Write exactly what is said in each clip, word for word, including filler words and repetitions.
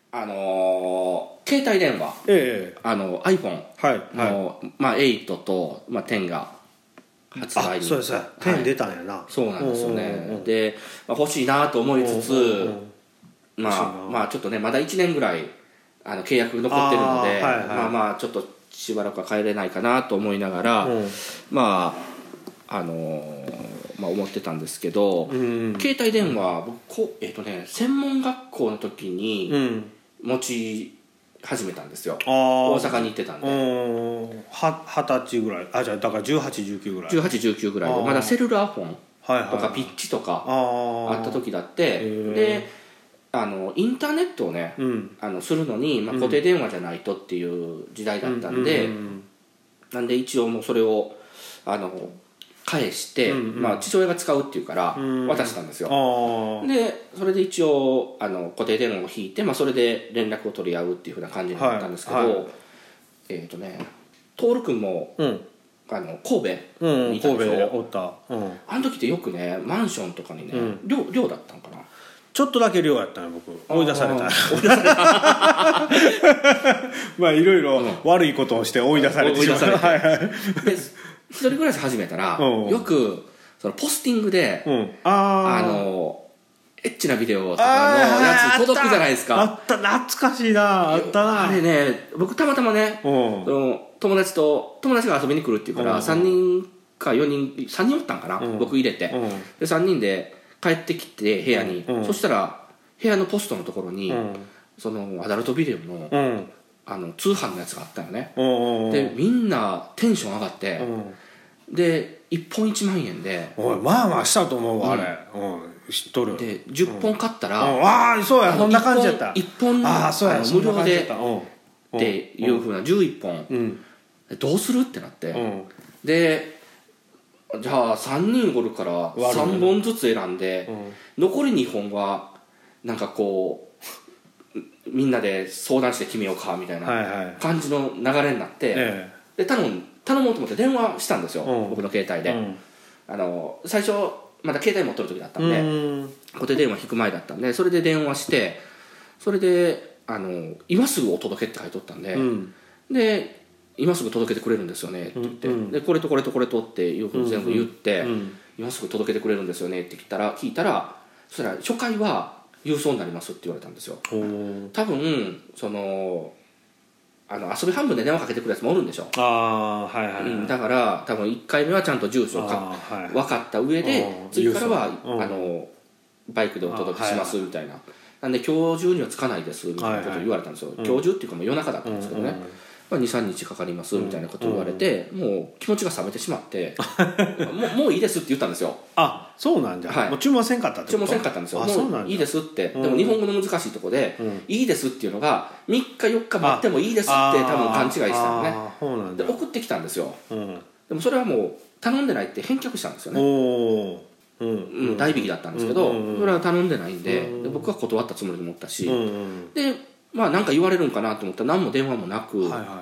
あのー、携帯電話、 ええ、 あの iPhone はいの、 はい、 まあ、エイトと、まあ、テンが発売に、 あ、そうです、 はい、 テン出たんやな。 そうなんですよね、 うんうんうん、 で、まあ、欲しいなと思いつつ、 うんうんうん、 まあまあちょっとねまだいちねんぐらいあの契約残ってるので、あ、はいはい、まあまあちょっとしばらくは帰れないかなと思いながら、うん、まああのー、まあ思ってたんですけど、うん、携帯電話僕こえっ、ー、とね専門学校の時に持ち始めたんですよ、うん、大阪に行ってたんで、 は二十歳ぐらい、あ、じゃあだからじゅうはち、じゅうきゅうぐらい、 じゅうはち、じゅうきゅうぐらいでまだセルラーフォンとかピッチとかあった時だって、であのインターネットをね、うん、あのするのに、まあ、固定電話じゃないとっていう時代だったんで、うんうんうん、なんで一応もうそれをあの返して、うんうん、まあ、父親が使うっていうから渡したんですよ、うん、でそれで一応あの固定電話を引いて、まあ、それで連絡を取り合うっていう風な感じになったんですけど、はいはい、えっ、ー、とね徹君も、うん、あの神戸にいたでしょ、うん、神戸でおった、うん、あの時ってよくねマンションとかにね、うん、寮, 寮だったのかな、 ちょっとだけ寮やったの僕、追い出されたまあいろいろ悪いことをして追い出されてしまった、はいはい、で一人暮らし始めたら、うん、よくそのポスティングで、うん、あ, あのエッチなビデオとかのやつ届くじゃないですか。 あった、懐かしいな、あったな。 あれね、僕たまたまね、その友達と友達が遊びに来るっていうから、うん、さんにんかよにんさんにんおったんかな、うん、僕入れて、うん、でさんにんで帰ってきて部屋に、うん、そしたら部屋のポストのところに、うん、そのアダルトビデオの、うん、あの通販のやつがあったよね、うん、でみんなテンション上がって、うん、でいっぽんいちまんえんで、 おいまあまあしたと思うわ、うん、あれ、うん、知っとる。 でじゅっぽん買ったら、 うん、ああそうや、そんな感じやった。 いっぽんあそうや無料でっていうふうなじゅういっぽん、うん、どうするってなって、うん、でじゃあさんにんおるからさんぼんずつ選んで、うん、残りにほんはなんかこうみんなで相談して決めようかみたいな感じの流れになって、はいはい、で頼む頼もうと思って電話したんですよ、うん、僕の携帯で、うん、あの最初まだ携帯持っとる時だったんで、うん、固定電話引く前だったんで、それで電話して、それであの今すぐお届けって書いとったんで、うん、で今すぐ届けてくれるんですよねって言って、うん、でこれとこれとこれとっていうふうに全部言って、うんうん、今すぐ届けてくれるんですよねって聞いたら聞いたらそしたら初回は郵送になりますって言われたんですよ。多分そのあの遊び半分で電話かけてくるやつもおるんでしょ。 あ、はいはいはい、 うん、だから多分いっかいめはちゃんと住所をか、はい、分かった上で次からはあのバイクでお届けしますみたいな、なんで今日中には着かないですみたいなことを言われたんですよ、はいはい、今日中っていうかもう夜中だったんですけどね、うんうんうん、まあ、にさんにちかかりますみたいなことを言われて、うんうん、もう気持ちが冷めてしまっても, うもういいですって言ったんですよ。 あ、そうなんじゃ、はい、もう注文せんかったってこと。 注文せんかったんですよ。もういいですって、うん、でも日本語の難しいところで、うん、いいですっていうのがみっかよっか待ってもいいですって多分勘違いしてたのね。そうなんだ。で送ってきたんですよ、うん、でもそれはもう頼んでないって返却したんですよね。お、うんうん、代引きだったんですけど、うんうん、それは頼んでないん で, で僕は断ったつもりで持ったし、うんうん、でまあ何か言われるんかなと思ったら何も電話もなく、はいはいはい、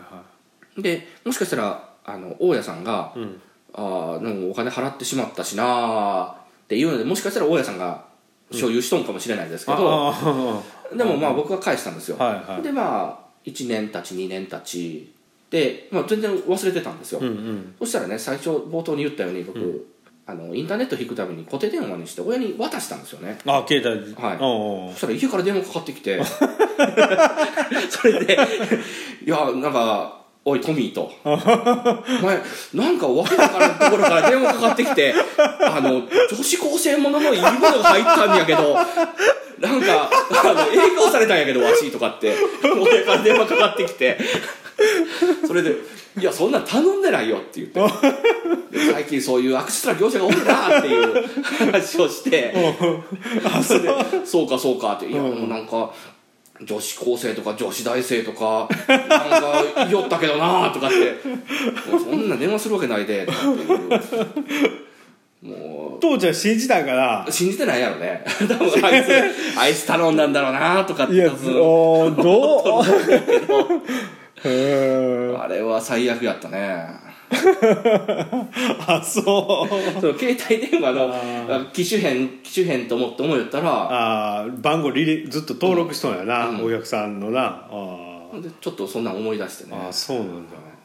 でもしかしたらあの大家さんが、うん、あなんかお金払ってしまったしなっていうのでもしかしたら大家さんが所有しとんかもしれないですけど、うん、でもまあ僕は返したんですよ、はいはい、でまあいちねん経ちにねん経ちで、まあ、全然忘れてたんですよ、うんうん、そしたらね最初冒頭に言ったように僕、うん、あのインターネット引くために固定電話にして親に渡したんですよね。 あ、携帯、 はい、おうおう、そしたら家から電話かかってきてそれでいやなんかおいトミーとお前なんかわけわからんところから電話かかってきてあの女子高生もののいいものが入ったんやけどなんかあの営業されたんやけどわしとかって親から電話かかってきてそれでいやそんなん頼んでないよって言って最近そういう悪質な業者が多いなっていう話をしてそれでそうかそうかっていやもうなんか女子高生とか女子大生とかなんか言いよったけどなとかってもうそんな電話するわけないでとかっていうもう父ちゃん信じたんかな。 信じてないやろね多分あいつあいつ頼んだんだろうなとかっていやどうへあれは最悪やったね。 あそうそう携帯電話の機種変機種変と思って思いよったらあ番号リレずっと登録しとんやな、うん、お客さんのなあでちょっとそんな思い出してねあそうなんだ、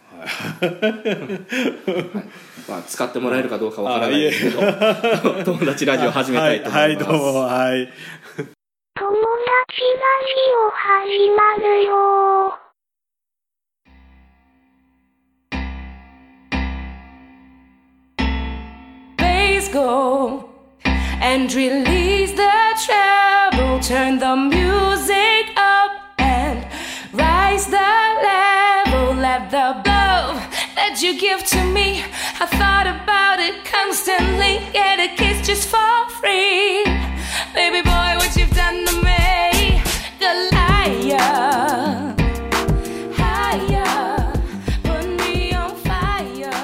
はいまあ、使ってもらえるかどうかわからないですけど友達ラジオ始めたいと思います。 はい、はい、どうもはい。 友達ラジオ始まるよ。Go and release the treble, turn the music up and rise the level. Let the love that you give to me, I thought about it constantly. Get a kiss just for free, baby boy, what you've done to me. The liar, higher, put me on fire.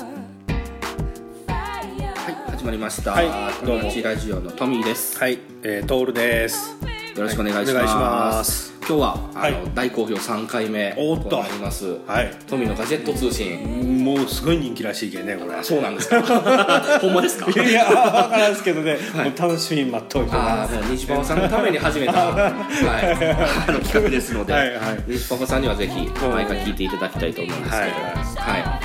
始まりました、 はい、どうも友達ラジオのトミーです。 はい、えー、トールです。 よろしくお願いします。 はい、お願いします。 今日はあの、 はい、 大好評さんかいめとなります、はい、トミーのガジェット通信。 もうすごい人気らしいけどね、これ。 そうなんですかほんまですか。 いや分からんですけどね、はい、もう楽しみに待っておいてます。あもう西パパさんのために始めた、はい、あの企画ですので、はいはい、西パパさんにはぜひ毎回聞いていただきたいと思うんですけど、はいはいはい、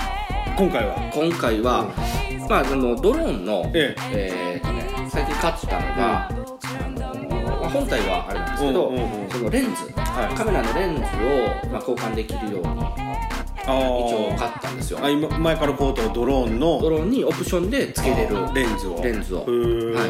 今回は今回は、 うんまあ、あのドローンの、えええーとね、最近買ったのが、うんあのまあ、本体はあれなんですけど、うんうんうん、そのレンズ、はい、カメラのレンズを、まあ、交換できるように一応買ったんですよ。 あ今前からこうとドローンのドローンにオプションで付けれるレンズをレンズを、はい、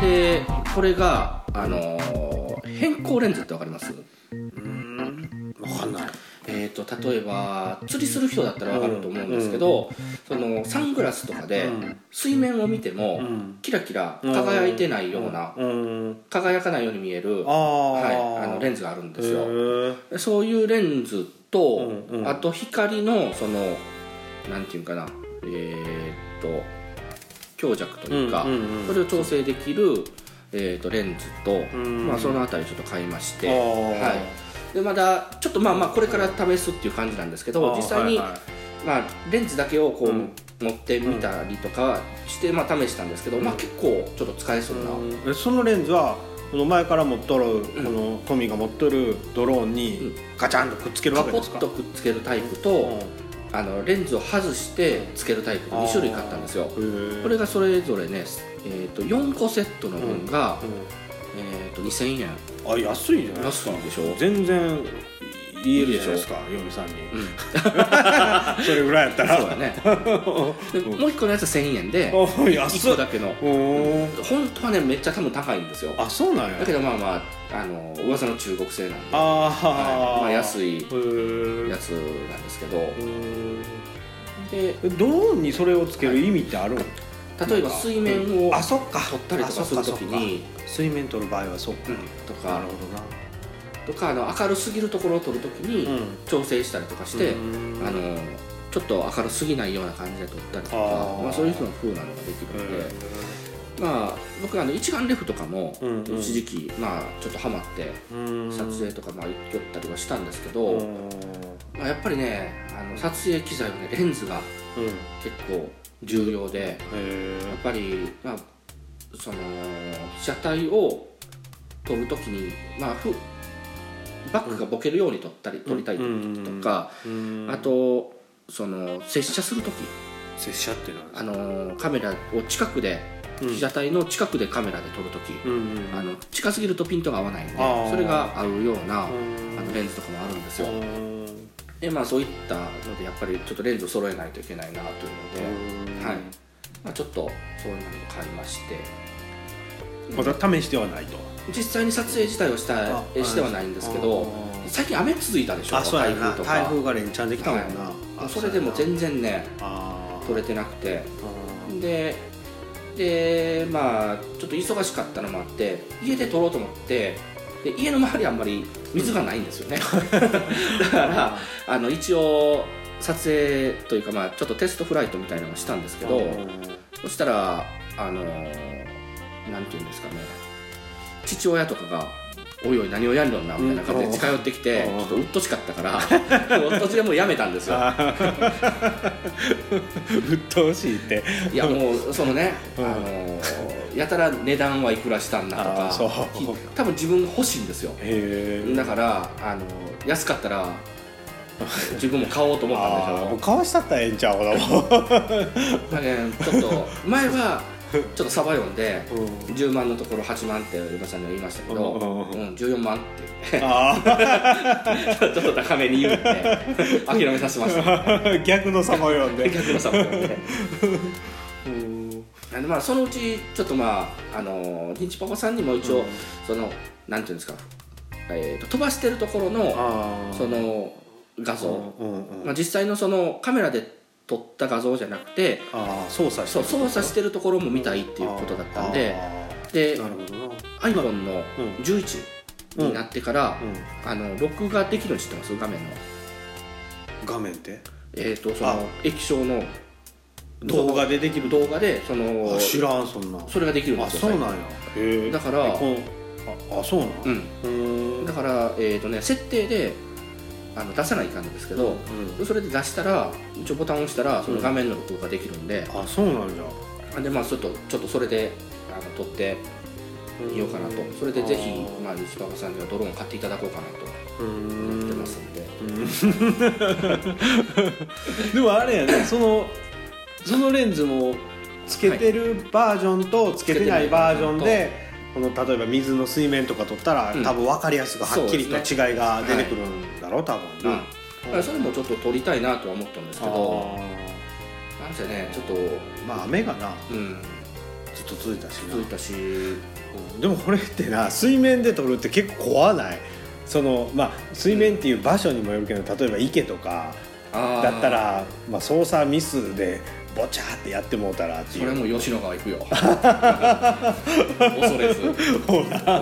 でこれが、あのー、変光レンズってわかります？ うーん分かんない。 えー、と例えば釣りする人だったら分かると思うんですけど、うん、そのサングラスとかで水面を見ても、うん、キラキラ輝いてないような、うん、輝かないように見える、はい、あのレンズがあるんですよ。そういうレンズと、うんうん、あと光のそのなんていうかな、えー、と強弱というか、うんうんうん、それを調整できる、えー、とレンズと、うんまあ、そのあたりちょっと買いまして、はいでまだちょっとまあまあこれから試すっていう感じなんですけど、実際に、はいはいまあ、レンズだけをこう、うん、持ってみたりとかして、まあ、試したんですけど、うんまあ、結構ちょっと使えそうな、 うん、そのレンズはこの前から持っとる、うん、このトミーが持っとるドローンにガチャンとくっつけるわけですか？ カポッとくっつけるタイプと、うん、あのレンズを外してつけるタイプとに種類買ったんですよ。これがそれぞれね、えー、とよんこセットの分が、うんうんえー、とにせんえん。 あ安いじゃないですか。 安いでしょ。 全然言えるじゃないですか、嫁さんに、うん、それぐらいやったらそうだねでもう一個のやつはせんえんで安いっこだけの本当はねめっちゃ多分高いんですよ。 あそうなんや。 だけどまあまああの噂の中国製なんであ、 はいまあ、安いやつなんですけどでドローンにそれをつける意味ってあるの？ 例えば水面をあそっか撮ったりとかするときに水面撮る場合はそっか、うん、 とかなるほどなとかあの明るすぎるところを撮るときに調整したりとかして、うん、あのちょっと明るすぎないような感じで撮ったりとかあ、まあ、そういう風なのができるので、まあ、僕あの一眼レフとかも一時期、まあ、ちょっとハマって撮影とかまあ行きよったりはしたんですけど、まあ、やっぱりねあの撮影機材はねレンズが結構重要で、やっぱり、まあ、その被写体を撮るときに、まあ、ふバックがボケるように撮ったり撮りたいとか、あとその接写するとき接写っていうのはあのカメラを近くで被写体の近くでカメラで撮るとき、うん、あの近すぎるとピントが合わないんでそれが合うようなあのレンズとかもあるんですよ。でまあ、そういったのでやっぱりちょっとレンズを揃えないといけないなというので、はいまあ、ちょっとそういうのを買いましてまた試してはないと実際に撮影自体をしたしてはないんですけど最近雨続いたでしょ。 あそうやな台風とか台風が連チャンできたもんな、 はい、それでも全然ね撮れてなくてででまあちょっと忙しかったのもあって家で撮ろうと思ってで家の周りあんまり水がないんですよねだからあの一応撮影というか、まあ、ちょっとテストフライトみたいなのをしたんですけどそしたらあのなんていうんですかね父親とかがおいおい何をやんのんなみたいな感じで近寄ってきて、ちょっとうっとしかったからうっとしでもうやめたんですようっとしいっていやもうそのね、あのー、やたら値段はいくらしたんだとか多分自分が欲しいんですよ。へだからあのー、安かったら自分も買おうと思ったんでしょ。 もう買わしたったらええんちゃうかなもうだけどちょっと前はちょっとサバ読んで、うん、じゅうまんのところはちまんって岩さんには言いましたけど、うんうん、じゅうよんまんってちょっと高めに言って諦めさせました逆のサバ読んで逆のサバ読んでうん、まあそのうちちょっとまああのニンチパパさんにも一応、うん、そのなんていうんですか、えー、と飛ばしてるところのその画像、うんうんうんまあ、実際のそのカメラで撮った画像じゃなくてあ操作してるそう操作してるところも見たいっていうことだったんで、で iPhone のじゅういちになってから、うん、あの録画できるの知ってます？画面の画面ってえっとその液晶の動画でできる動画でその知らんそんなそれができるんですよ。 あそうなんやへだからああそうなんうんだからえっとね設定であの出さないかんですけど、うん、それで出したら一応ボタンを押したらその画面の録画ができるんで、 うん、あそうなんじゃでまあちょっとちょっとそれであの撮ってみようかなと、それでぜひまあ西パパさんにはドローンを買っていただこうかなと思ってますんででもあれやねそのそのレンズもつけてるバージョンとつけてないバージョンでこの例えば水の水面とか撮ったら、うん、多分分かりやすくはっきりと違いが出てくるんだろう、多分な、 うんうん、それもちょっと撮りたいなとは思ったんですけどなんせねちょっとまあ雨がな、うん、ずっと続いたしな続いたし、 うん、でもこれってな水面で撮るって結構怖ないその、まあ、水面っていう場所にもよるけど例えば池とかだったら、まあ、操作ミスでボチャーってやってもうたらっていうそれも吉野川行くよ恐れずほら、 うん、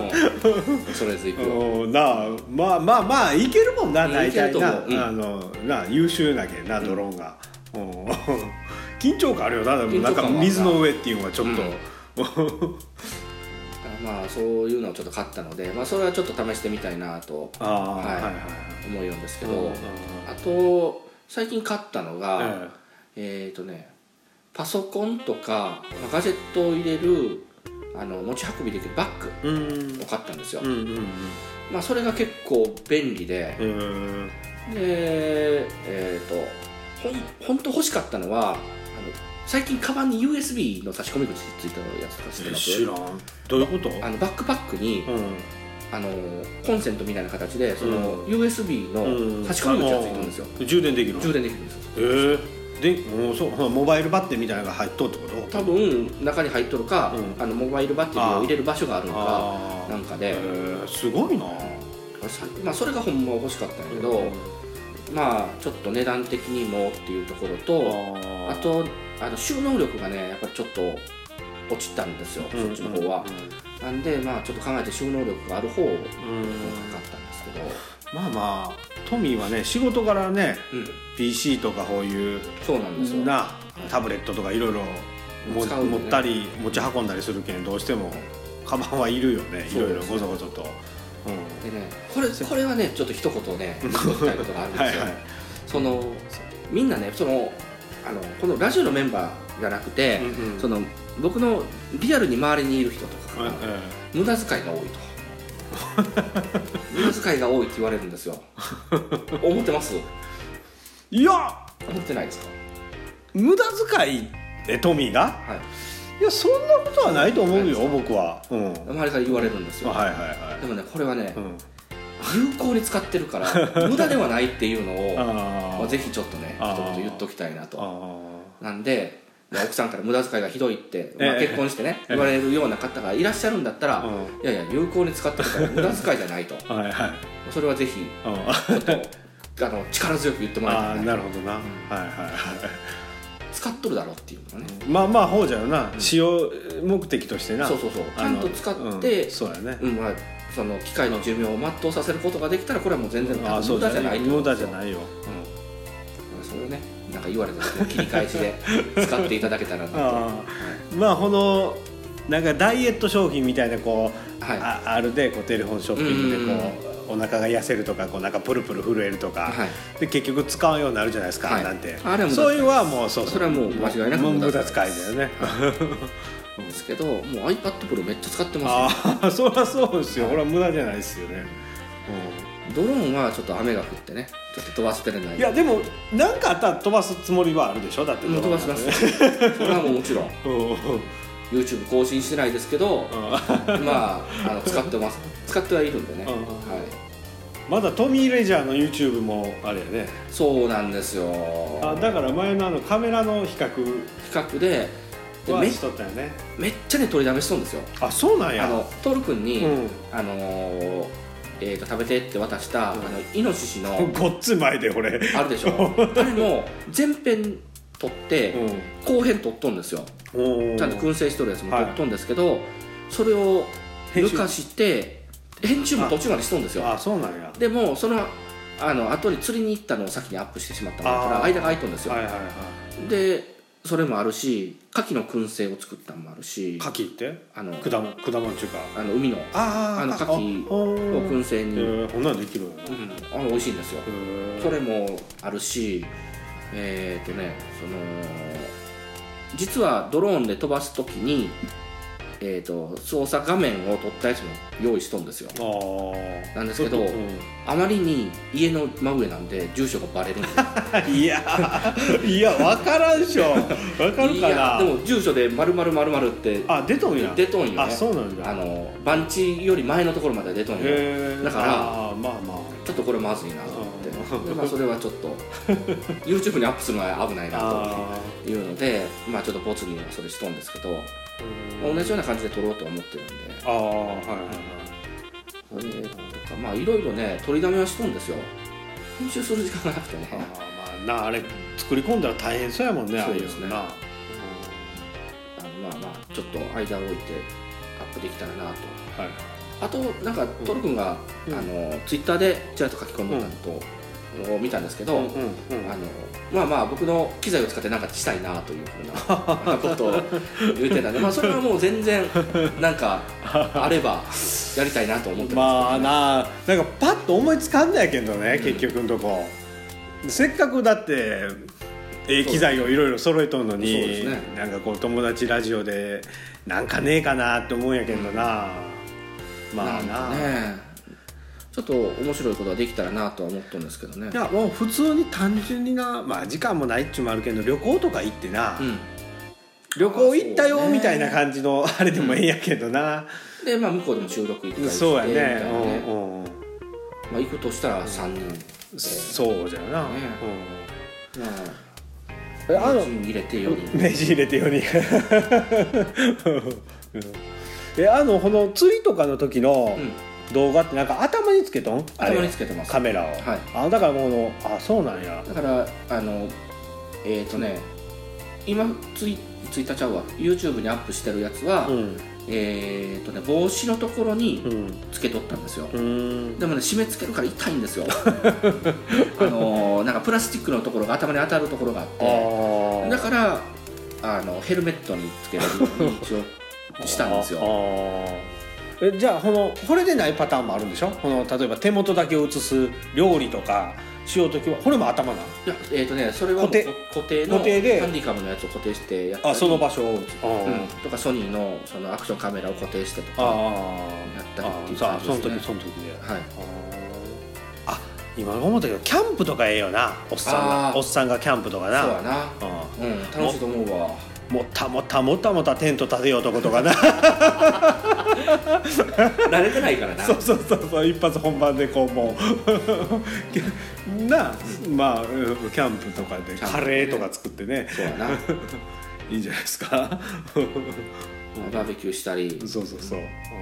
恐れず行くよなあまあまあまあいけるもんな大体な、うん、あのな優秀なけんなドローンが、うん、緊張感あるよなでもなんか水の上っていうのはちょっと、うん、 まあそういうのをちょっと買ったので、まあ、それはちょっと試してみたいなとあ、はいはいはい、思うんですけど、うんうん、あと最近買ったのが、えええーとねパソコンとかガジェットを入れるあの持ち運びできるバッグを買ったんですよ、うんうんうんまあ、それが結構便利で、うん、でえーとほん本当欲しかったのはあの最近カバンに ユーエスビー の差し込み口ついたやつとか知ってます？ 知らんどういうこと？ あのバックパックに、うんあのコンセントみたいな形でその、うん、ユーエスビー の差し込み口がついてるんですよ、 うん、充電できる充電できるんですよ。 へーでもうそうモバイルバッテリーみたいなのが入っとるってこと？ 多分中に入っとるか、うん、あのモバイルバッテリーを入れる場所があるのかなんかで、 すごいな、 まあ、それがほんま欲しかったんやけど、うん、まあちょっと値段的にもっていうところと あ, あとあの収納力がねやっぱりちょっと落ちたんですよ、うん、そっちの方は、うん、なんでまあちょっと考えて収納力がある方を買ったんですけど、 まあまあトミーはね仕事柄ね、うん、ピーシー とかこういうそうなんですよなタブレットとかいろいろ持ったり持ち運んだりするけんどうしてもカバンはいるよねいろいろごそごそと、 うん、でねこれこれはねちょっと一言ね言いたいことがあるんですよはい、はい、そのみんなねそのあのこのラジオのメンバーじゃなくて、うんうん、その僕のリアルに周りにいる人とかが、うんうん、無駄遣いが多いと無駄遣いが多いって言われるんですよ思ってます？ いや思ってないですか？ 無駄遣いえトミーが、はい、いやそんなことはないと思うよ僕は、うん、 周りから言われるんですよ、 はいはいはい、 でもねこれはね、うん、有効に使ってるから無駄ではないっていうのをまあ、ぜひちょっとね一言言っときたいなとなんで奥さんから無駄遣いがひどいって、まあ、結婚してね、えー、言われるような方がいらっしゃるんだったら、うん、いやいや有効に使ってるから無駄遣いじゃないとはい、はい、それはぜひちょっとあの力強く言ってもらいたいな。 あなるほどな、うん、はいはいはい使っとるだろうっていうのがね、 うん、まあまあほうじゃよな、うん、使用目的としてなそうそうそうちゃんと使って、 うん、そうやね、 うんまあ、その機械の寿命を全うさせることができたらこれはもう全然無駄じゃないと無駄じゃないよ、 うん、それをねなんか言われた時の切り返しで使っていただけたらなと、 はい、まあこのなんかダイエット商品みたいなこう、 はい、 あ, あるでこうテレフォンショッピングでこう、うん、お腹が痩せるとかこうなんかプルプル震えるとか、はい、で結局使うようになるじゃないですか、はい、なんてあれはそういうのはもうそうそうそれはもう間違いなく無駄使いだよねですけどもう iPad Pro めっちゃ使ってますね。 ああそりゃそうですよ、はい、これは無駄じゃないですよね、 うん、ドローンはちょっと雨が降ってねちょっと飛ばせてれない。 いやでも何かあったら飛ばすつもりはあるでしょ。だってもう飛ばしますそれはもうもちろんYouTube 更新してないですけどまあ、あの使ってます使ってはいるんでね、はい、 まだトミー・レジャーの YouTube もあれやね。 そうなんですよ。 あだから前のあのカメラの比較比較ではしとったよね。 めっちゃね取りだめしとるんですよ。 あそうなんや。 あのトール君に、うん、あのーえー、と食べてって渡した、うん、あのイノシシのごっつ前で俺あるでしょあれも前編撮って、うん、後編撮っとんですよ。ちゃんと燻製しとるやつも撮っとんですけど、はい、それを抜かして編集も途中までしとんですよ。 ああそうなんや。 でもそのあの後に釣りに行ったのを先にアップしてしまったものから間が空いとんですよ、はいはいはい、でそれもあるし牡蠣の燻製を作ったのもあるし。 牡蠣ってあの果物果物っていうかあの海のああの牡蠣を燻製に、えー、こんなのできるよね、 うん、あの美味しいんですよ。それもあるしえっ、ー、とねその実はドローンで飛ばすときに、えー、と操作画面を撮ったやつも用意しとんですよ。あなんですけど、うん、あまりに家の真上なんで住所がバレるんですよいやいや分からんしょ分かるかな。 でも住所で丸々丸々ってあ出とんや出とんよね。 あそうなんだ。 あの番地より前のところまで出とんよ。だからあまあまあちょっとこれまずいなと思ってで、まあ、それはちょっと YouTube にアップするのは危ないなというのでまあちょっとボツにはそれしとんですけど同じような感じで撮ろうと思ってるんで。ああはいはいはい。それとかまあいろいろね取りだめはしとんですよ。編集する時間がなくてね。 あまあなあれ作り込んだら大変そうやもんね。 そうですね。あのまあまあちょっと間を置いてアップできたらなと。はい。あとなんかトル君が、うん、あのツイッターでちらっと書き込んでたのと、うん、を見たんですけど、うんうんうん、あのまあまあ僕の機材を使って何かしたいなというふうなことを言ってたんで、まあそれはもう全然なんかあればやりたいなと思ってますけど、ね、 まあななんかパッと思いつかんないけどね、うん、結局のとこせっかくだってええ機材をいろいろ揃えとんのに、ね、なんかこう友達ラジオでなんかねえかなって思うんやけどな、うん、まあなねちょっと面白いことができたらなとは思ったんですけどね。 いやもう普通に単純にな、まあ時間もないっちゅうもあるけど旅行とか行ってな、うん、旅行行ったよみたいな感じのあれでもええんやけどな、 うん、でまあ向こうでも収録行ったりしてそうやね、 ねうんうん、まあ行くとしたらさんにん、うん、 そうじゃな、ねうんまあ、名人入れてよにん名人入れてよにんえあのこの釣りとかの時の、うん動画ってなんか頭につけとん？ 頭につけてます。 カメラを。はい。あだからもうあそうなんや。 だからあのえっ、ー、とね今ツイツイッターちゃうわ YouTube にアップしてるやつは、うん、えっ、ー、とね帽子のところにつけとったんですよ。うん、でもね締め付けるから痛いんですよ。あのなんかプラスチックのところが頭に当たるところがあってだからあのヘルメットにつけられるように一応したんですよ。 えじゃあこのこれでないパターンもあるんでしょ。この例えば手元だけを映す料理とかしようときはこれも頭なん？いやえっ、ー、とねそれは固定固定のハンディカムのやつを固定してやったり、 あその場所を、うん、 とかソニーのそのアクションカメラを固定してとかやったりっていう感じですね。その時その時で。はい。 あ今思ったけどキャンプとかええよな。おっさんがおっさんがキャンプとかな。 そうやな。うん、うん、楽しいと思うわ。 もったもったもったもったテント立てようとことかな慣れてないからな。 そうそうそうそう一発本番でこうもうなまあキャンプとかでカレーとか作ってねそうやないいんじゃないですかバーベキューしたりそうそうそう、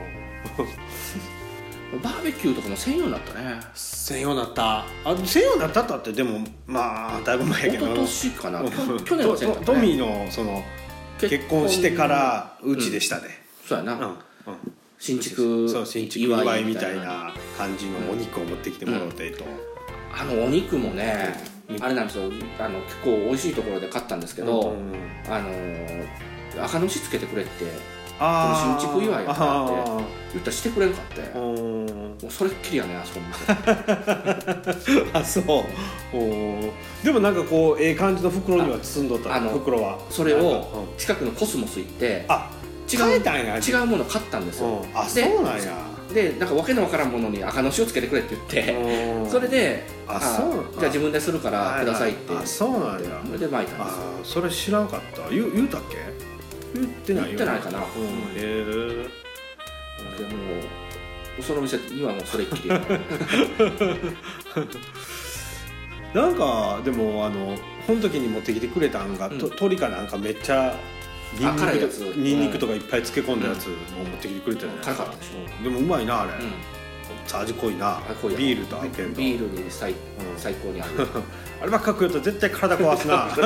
うん、バーベキューとかも専用になったね。 専用になったあ専用になったったってでもまあだいぶ前やけど一昨年かな去年は専用だったね。 トミーのその結婚してからうちでしたね、うん、 そうやな、うんうん、新築そう新築祝いみたいな感じのお肉を持ってきてもらってと、うんうん、あのお肉もね、うん、あれなんですよあの結構美味しいところで買ったんですけど、うんうん、あの赤のしつけてくれって新築祝いやからって言ったらしてくれんかって、もうそれっきりやねあそこにあそうおでもなんかこうええ感じの袋には包んどったの袋はそれを近くのコスモス行ってあ違う違うもの買ったんですよ。 あそうなんやでなんかわけのわからんものに赤のしをつけてくれって言ってそれであそうじゃあ自分でするからくださいってあそうなんやそれで巻いたんですよ。 あそれ知らんかった言う言うたっけ言ってないよ言ってないかな。へえでもうその店にはもうそれっきりなんかでもあのこの時に持ってきてくれたんが、うん、鶏かなんかめっちゃニンニクとかニンニクとかいっぱい漬け込んだやつを持ってきてくれたじゃないですか、うん、でもうまいなあれ、うん、味濃いなビールと合うけんビールに 最,、うん、最高に合うあればっか食うと絶対体壊すな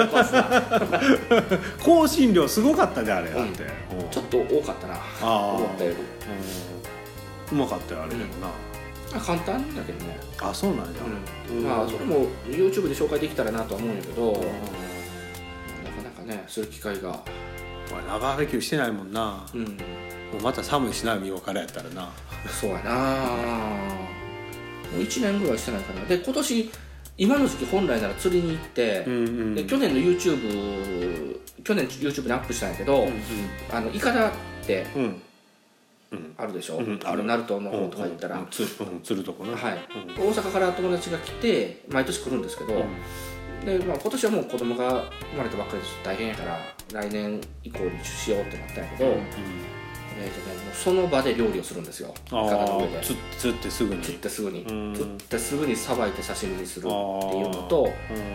香辛料すごかったねあれ、うん、だってちょっと多かったな思ったより、 うん、うまかったよあれでもな、 うん、簡単だけどねあそうなんだ、 うんうん、まあそれも YouTube で紹介できたらなとは思うんやけど、うん、なかなかねする機会がバーベキューしてないもんな、うん、もうまた寒いしな見よからやったらなそうやなもういちねんぐらいしてないかなで今年今の時期本来なら釣りに行って、うんうん、で去年の YouTube 去年 YouTube にアップしたんやけど、うんうん、あのイカダってあるでしょ、うんうん、あの鳴門の方とか行ったら、うんうん、 釣るとこね、 はいうん、大阪から友達が来て毎年来るんですけど、うんでまあ、今年はもう子供が生まれたばっかりで大変やから来年以降にしようってなったんやけど、うんうんえーとね、もうその場で料理をするんですよ。 あの上で釣ってすぐに釣ってすぐに釣ってすぐにさばいて刺身にするっていうのと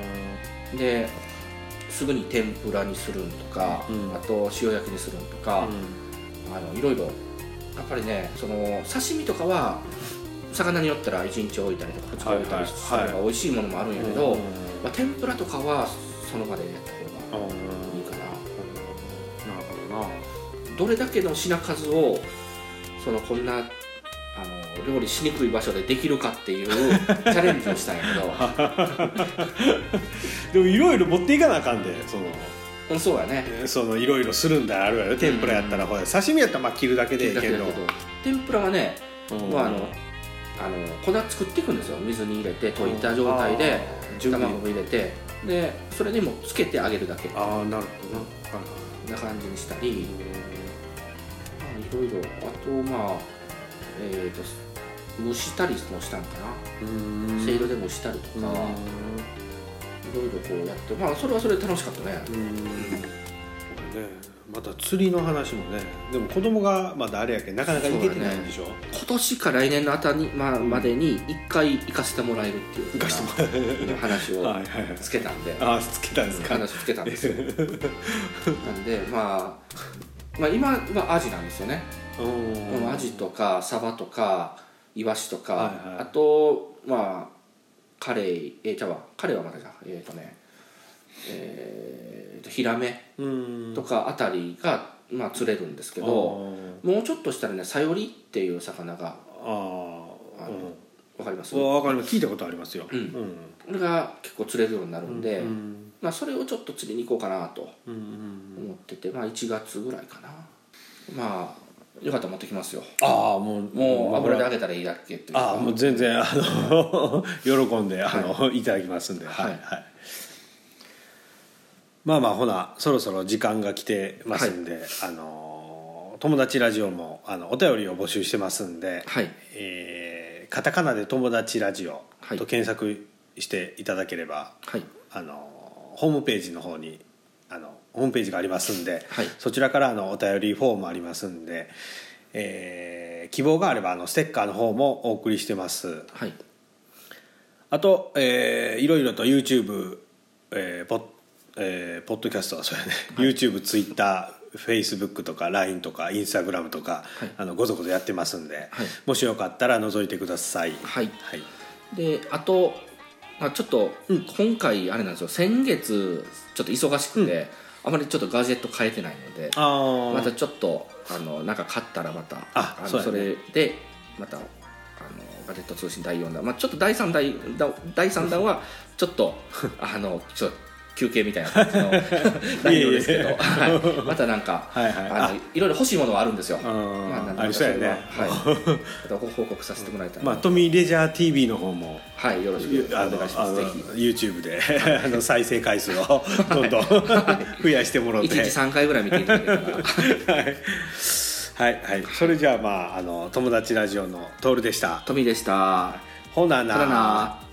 ですぐに天ぷらにするんとか、うん、あと塩焼きにするんとか、うん、あのいろいろやっぱりねその刺身とかは魚によったらいちにち置いたりとかふつか置いたりすれば美味しいものもあるんやけど、はいはいまあ、天ぷらとかはその場でやった方がいいかな。 なるほどな。 どれだけの品数をそのこんなあの料理しにくい場所でできるかっていうチャレンジをしたんやけどでもいろいろ持っていかなあかんでそのうん、そうやねそのいろいろするんだあるわよ天ぷらやったら、うん、ほら刺身やったらまあ切るだけでいいけど天ぷらはね、うん、まあ、あのあの粉作っていくんですよ。水に入れて溶いた状態で卵も入れてでそれにもつけてあげるだけ。 ああなるほどな、こんな感じにしたりいろいろあとまあえーと蒸したりもしたんかな。せいろで蒸したりとかいろいろこうやってまあそれはそれで楽しかったね。うん、 ねまた釣りの話もねでも子供がまだあれやけどなかなか行けてないんでしょ、ね、 今年か来年のあたり、まあ、までにいっかい行かせてもらえるっていう話をつけたんではい、はい、あつけたんですか話つけたんですよなんで、まあ、まあ今はアジなんですよね。アジとかサバとかイワシとか、はいはい、あとまあカレイえー、じゃあカレイはまだじゃえっ、ー、とねえー、とヒラメとかあたりが、まあ、釣れるんですけどもうちょっとしたらねサヨリっていう魚がああ分かります？ 分かります。聞いたことありますよ、 うんうん、これが結構釣れるようになるんで、うんうん、まあ、それをちょっと釣りに行こうかなと思ってて、まあ、いちがつぐらいかな。まあよかったら持ってきますよ。 ああもうもう油で揚げたらいいだっけっていう。 ああもう全然あの喜んであの、はい、いただきますんで、はいはいはい。まあまあほなそろそろ時間が来てますんで、はい、あの友達ラジオもあのお便りを募集してますんで、はい、えー、カタカナで友達ラジオと検索していただければ、はい、あのホームページの方にあのホームページがありますんで、はい、そちらからあのお便りフォームありますんで、えー、希望があればあのステッカーの方もお送りしてます、はい、あと、えー、いろいろと YouTube、えーポッえー、ポッドキャストはそうやね、はい、YouTube、Twitter、Facebook とか ライン とか Instagram とか、はい、あのごぞごぞやってますんで、はい、もしよかったら覗いてください。はい、 はい、であとまあ、ちょっと今回あれなんですよ、先月ちょっと忙しくて、うん、あまりちょっとガジェット変えてないのでまたちょっとあのなんか買ったらまたああの そ, それでまたあのガジェット通信だいよんだん、まあ、ちょっとだいさんだんだいさんだんはちょっとあのちょっと休憩みたいな感じの内容ですけど、はい、またなんか、はいはい、あのいろいろ欲しいものはあるんですよ。 まあ、ありそうやね。はい。 またご報告させてもらいたい。 まあトミーレジャー ティービー の方もはいよろしくお願いします。ぜひ YouTube であの再生回数をどんどん増やしてもらって。 いちにちさんかいぐらい見ていただけたら。はいはいはい。それじゃあまああの友達ラジオのトールでした。 トミーでした。 ほなな。 ほなな。